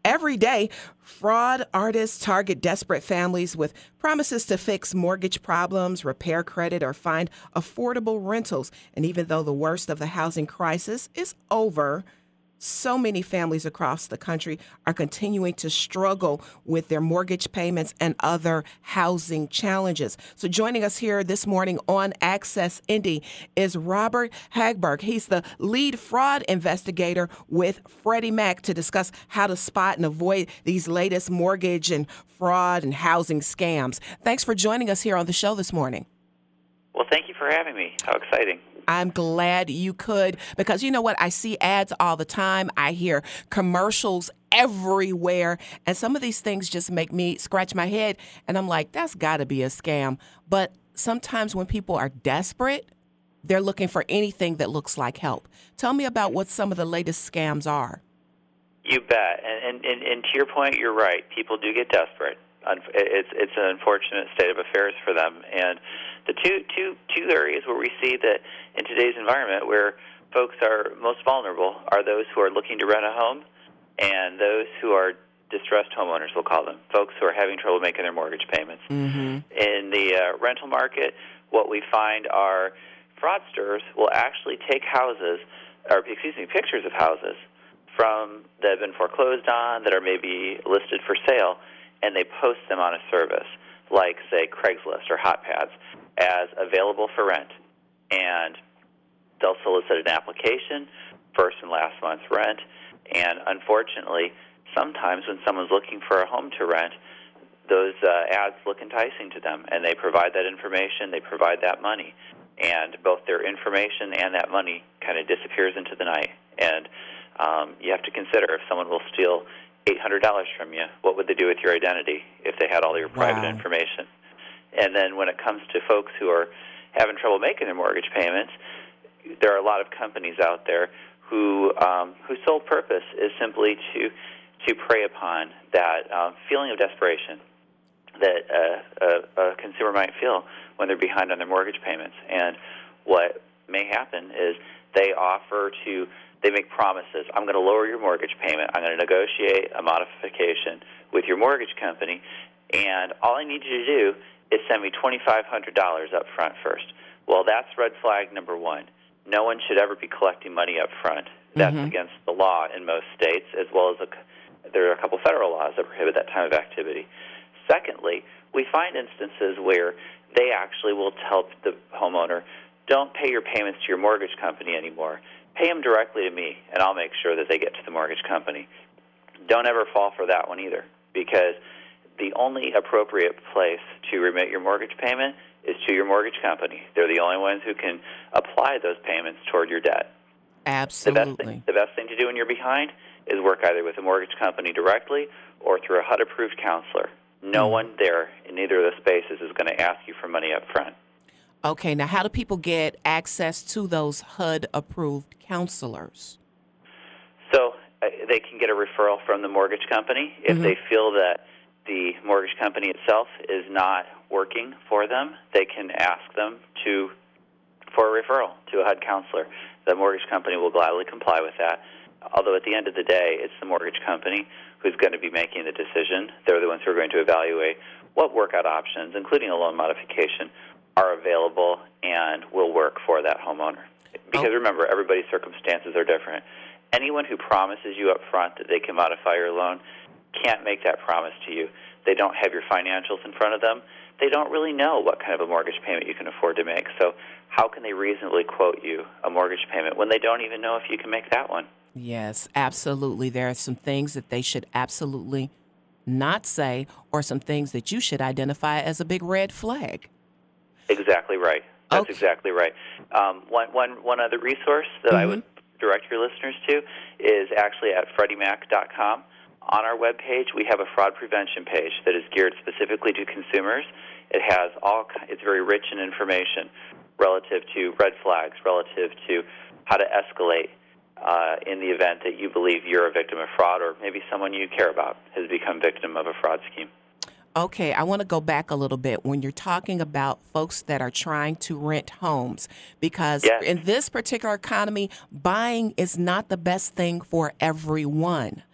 Every day, fraud artists target desperate families with promises to fix mortgage problems, repair credit, or find affordable rentals. And even though the worst of the housing crisis is over, so many families across the country are continuing to struggle with their mortgage payments and other housing challenges. So joining us here this morning on Access Indy is Robert Hagberg. He's the lead fraud investigator with Freddie Mac to discuss how to spot and avoid these latest mortgage and fraud and housing scams. Thanks for joining us here on the show this morning. Well, thank you for having me. How exciting. I'm glad you could, because you know what? I see ads all the time. I hear commercials everywhere. And some of these things just make me scratch my head. And I'm like, that's got to be a scam. But sometimes when people are desperate, they're looking for anything that looks like help. Tell me about what some of the latest scams are. You bet. And to your point, you're right. People do get desperate. It's an unfortunate state of affairs for them. And the two areas where we see that in today's environment where folks are most vulnerable are those who are looking to rent a home and those who are distressed homeowners, we'll call them, folks who are having trouble making their mortgage payments. In the rental market, what we find are fraudsters will actually take pictures of houses that have been foreclosed on, that are maybe listed for sale, and they post them on a service like, say, Craigslist or HotPads as available for rent. And they'll solicit an application, first and last month's rent, and unfortunately, sometimes when someone's looking for a home to rent, those ads look enticing to them, and they provide that information, they provide that money, and both their information and that money kind of disappears into the night. And you have to consider, if someone will steal $800 from you, what would they do with your identity if they had all your private information? And then when it comes to folks who are having trouble making their mortgage payments, there are a lot of companies out there whose sole purpose is simply to prey upon that feeling of desperation that a consumer might feel when they're behind on their mortgage payments. And what may happen is they make promises. I'm going to lower your mortgage payment. I'm going to negotiate a modification with your mortgage company, and all I need you to do is send me $2,500 up front first. Well, that's red flag number one. No one should ever be collecting money up front. That's against the law in most states, as well as there are a couple federal laws that prohibit that type of activity. Secondly, we find instances where they actually will tell the homeowner, don't pay your payments to your mortgage company anymore. Pay them directly to me, and I'll make sure that they get to the mortgage company. Don't ever fall for that one either, because the only appropriate place to remit your mortgage payment is to your mortgage company. They're the only ones who can apply those payments toward your debt. Absolutely. The best thing to do when you're behind is work either with a mortgage company directly or through a HUD-approved counselor. No one there in either of those spaces is going to ask you for money up front. Okay, now how do people get access to those HUD-approved counselors? So they can get a referral from the mortgage company. If they feel that the mortgage company itself is not working for them, they can ask them for a referral to a HUD counselor. The mortgage company will gladly comply with that. Although at the end of the day, it's the mortgage company who's going to be making the decision. They're the ones who are going to evaluate what workout options, including a loan modification, are available and will work for that homeowner. Because remember, everybody's circumstances are different. Anyone who promises you up front that they can modify your loan can't make that promise to you. They don't have your financials in front of them. They don't really know what kind of a mortgage payment you can afford to make. So how can they reasonably quote you a mortgage payment when they don't even know if you can make that one? Yes, absolutely. There are some things that they should absolutely not say, or some things that you should identify as a big red flag. Exactly right. That's exactly right. One other resource that I would direct your listeners to is actually at FreddieMac.com. On our webpage, we have a fraud prevention page that is geared specifically to consumers. It's very rich in information relative to red flags, relative to how to escalate in the event that you believe you're a victim of fraud, or maybe someone you care about has become victim of a fraud scheme. Okay, I want to go back a little bit when you're talking about folks that are trying to rent homes, because in this particular economy, buying is not the best thing for everyone.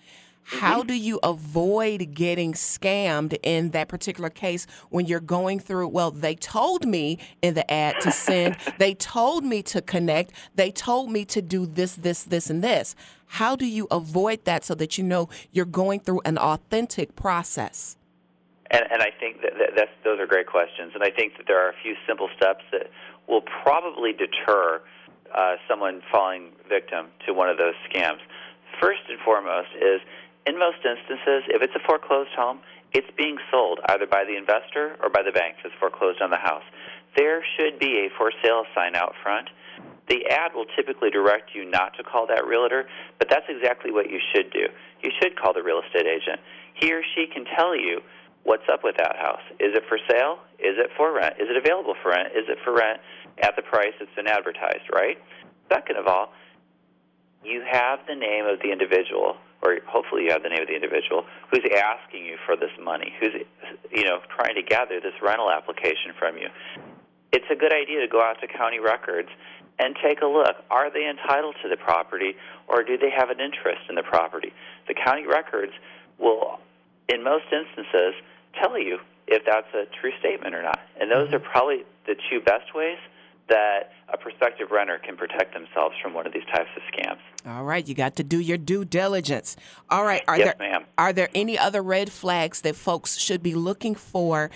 How do you avoid getting scammed in that particular case when you're going through, well, they told me in the ad to send, they told me to connect, they told me to do this, this, and this. How do you avoid that so that you know you're going through an authentic process? And I think those are great questions. And I think that there are a few simple steps that will probably deter someone falling victim to one of those scams. First and foremost is, in most instances, if it's a foreclosed home, it's being sold either by the investor or by the bank that's foreclosed on the house. There should be a for sale sign out front. The ad will typically direct you not to call that realtor, but that's exactly what you should do. You should call the real estate agent. He or she can tell you what's up with that house. Is it for sale? Is it for rent? Is it available for rent? Is it for rent at the price that's been advertised, right? Second of all, you have the name of the individual, or hopefully you have the name of the individual who's asking you for this money, who's trying to gather this rental application from you. It's a good idea to go out to county records and take a look. Are they entitled to the property, or do they have an interest in the property? The county records will, in most instances, tell you if that's a true statement or not. And those are probably the two best ways that a prospective renter can protect themselves from one of these types of scams. All right, you got to do your due diligence. All right, Yes, ma'am. Are there any other red flags that folks should be looking for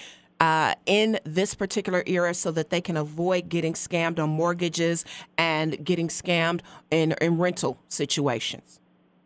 in this particular era so that they can avoid getting scammed on mortgages and getting scammed in rental situations?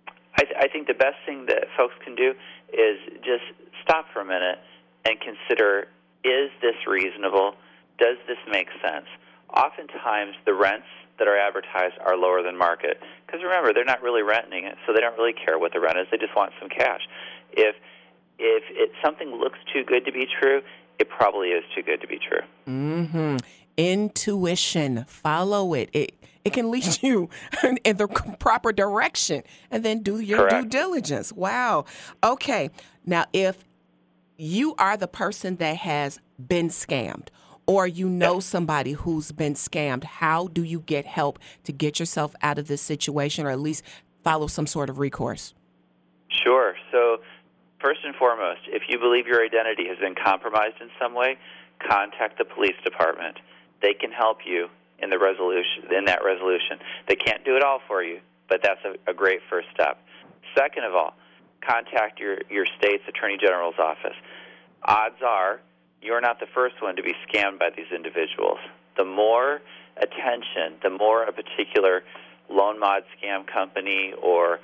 I think the best thing that folks can do is just stop for a minute and consider, is this reasonable? Does this make sense? Oftentimes, the rents that are advertised are lower than market. Because remember, they're not really renting it, so they don't really care what the rent is. They just want some cash. If something looks too good to be true, it probably is too good to be true. Mm-hmm. Intuition. Follow it. It can lead you in the proper direction, and then do your Correct. due diligence. Wow. Okay. Now, if you are the person that has been scammed, or you know somebody who's been scammed, how do you get help to get yourself out of this situation, or at least follow some sort of recourse? Sure. So first and foremost, if you believe your identity has been compromised in some way, contact the police department. They can help you in that resolution. They can't do it all for you, but that's a great first step. Second of all, contact your state's Attorney General's office. Odds are you're not the first one to be scammed by these individuals. The more attention, the more a particular loan mod scam company or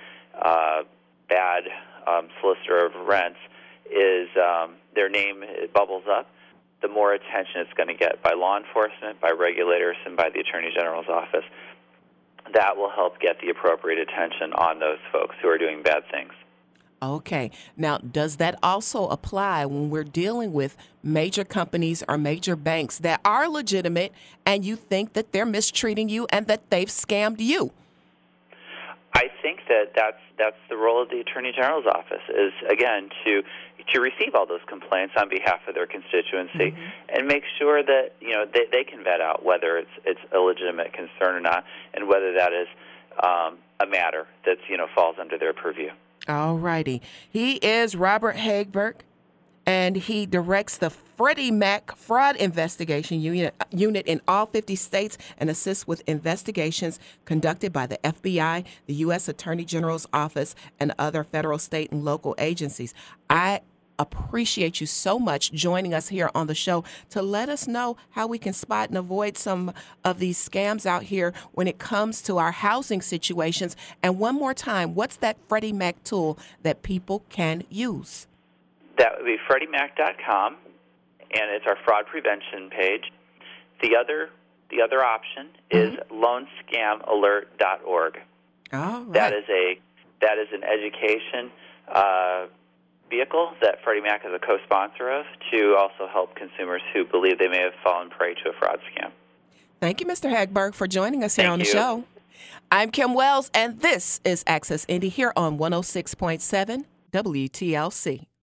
bad solicitor of rents is, their name bubbles up, the more attention it's going to get by law enforcement, by regulators, and by the Attorney General's office. That will help get the appropriate attention on those folks who are doing bad things. Okay. Now, does that also apply when we're dealing with major companies or major banks that are legitimate and you think that they're mistreating you and that they've scammed you? I think that's the role of the Attorney General's office is, again, to receive all those complaints on behalf of their constituency and make sure that they can vet out whether it's a legitimate concern or not, and whether that is a matter that falls under their purview. All righty. He is Robert Hagberg, and he directs the Freddie Mac Fraud Investigation Unit in all 50 states and assists with investigations conducted by the FBI, the U.S. Attorney General's Office, and other federal, state, and local agencies. I appreciate you so much joining us here on the show to let us know how we can spot and avoid some of these scams out here when it comes to our housing situations. And one more time, what's that Freddie Mac tool that people can use? That would be FreddieMac.com, and it's our fraud prevention page. The other option is LoanScamAlert.org. All right. That is an education vehicle that Freddie Mac is a co-sponsor of to also help consumers who believe they may have fallen prey to a fraud scam. Thank you, Mr. Hagberg, for joining us here on the show. I'm Kim Wells, and this is Access Indy here on 106.7 WTLC.